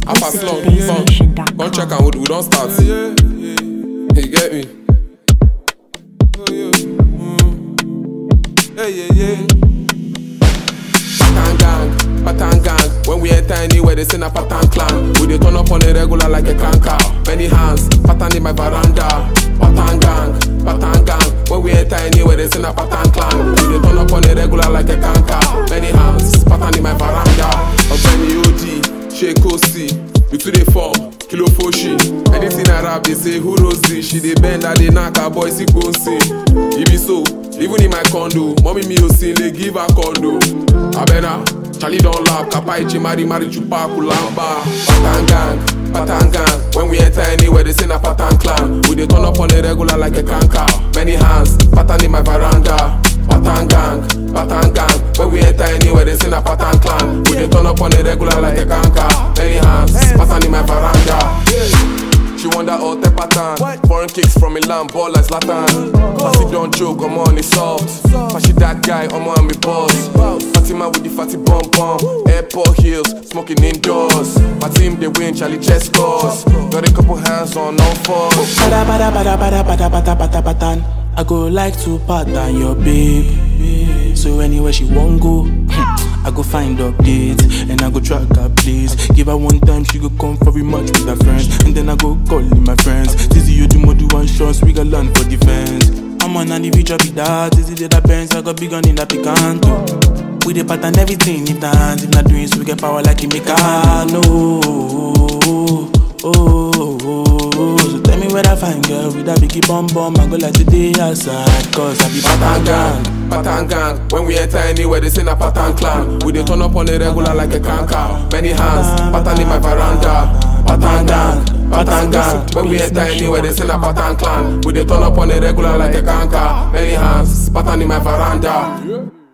Alpha slum, come check and we don't start. You get me? Patan gang, when we enter anywhere, they send a Patan clan. We dey turn up on a regular like a canker. Many hands, Patan in my veranda. Patan gang, when we enter anywhere, they send a Patan clan. We dey turn up on a regular like a canker. Many hands, Patan in my veranda. Ogbeni OG, Sheikh Osi, we to the form, Kilo Foshi. Anything I rap, they say who knows this? She dey bend, I dey knock her boy, sick gon' see. It be so, even in my condo, mommy me o sin, they give her condo. Abena, Charlie don't laugh, Kapaichi, Mari Chupa, Kulamba. Patan gang, when we enter anywhere, they send a Patan clan. We dey turn up on a regular like a canker. Many hands, Patan in my veranda. Patan gang, when we enter anywhere, they send a Patan clan. We dey turn up on a regular like a canker. Many hands, Patan in my veranda. She want that hot pattern. Foreign kicks from Milan, ball like Zlatan. Passy don't joke, I'm on it's soft. Passy that guy, I'm on me boss. Fatima with the fatty bum bum. Airport heels, smoking indoors. My team they win, Charlie chest scores. Got a couple hands on all fours. Patan. I go like to pattern your babe. So anywhere she won't go, I go find updates and I go track her place. Give her one time, she go come for a match with her friends, and then I go call in my friends. This is you do more do one shots, we got land for defense. I'm on the future be that, this is the Benz, I got big on in the Picanto. We dey pattern everything in the hands, if not doing so we get power like in Mecano. So tell me where I find girl with that biggie bum bum. I go like today outside, cause I be Patan gang, when we enter anywhere, they send a Patan clan. We dey turn up on a regular like a canker. Many hands, Patan in my veranda. Patan gang, when we enter anywhere, they send a Patan clan. We dey turn up on a regular like a canker. Many hands, Patan in my veranda.